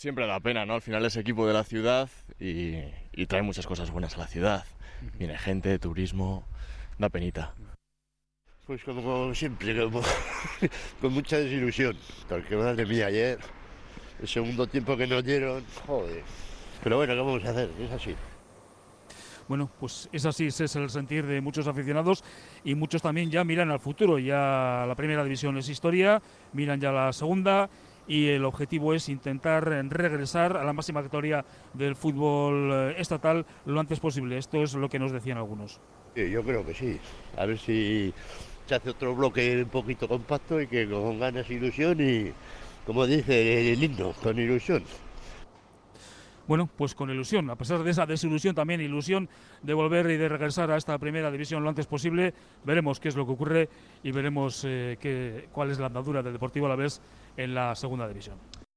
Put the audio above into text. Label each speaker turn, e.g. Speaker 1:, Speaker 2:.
Speaker 1: Siempre da pena, ¿no? Al final es equipo de la ciudad y trae muchas cosas buenas a la ciudad. Viene gente, turismo, da penita.
Speaker 2: Pues como siempre, con mucha desilusión, porque madre mía, ayer, el segundo tiempo que nos dieron, joder. Pero bueno, ¿qué vamos a hacer? Es así.
Speaker 3: Bueno, pues es así, ese es el sentir de muchos aficionados y muchos también ya miran al futuro. Ya la primera división es historia, miran ya la segunda y el objetivo es intentar regresar a la máxima categoría del fútbol estatal lo antes posible. Esto es lo que nos decían algunos.
Speaker 2: Sí, yo creo que sí. A ver si se hace otro bloque un poquito compacto y que con ganas, ilusión y, como dice el himno, con ilusión.
Speaker 3: Bueno, pues con ilusión, a pesar de esa desilusión, también ilusión de volver y de regresar a esta primera división lo antes posible. Veremos qué es lo que ocurre y veremos cuál es la andadura del Deportivo Alavés en la segunda división.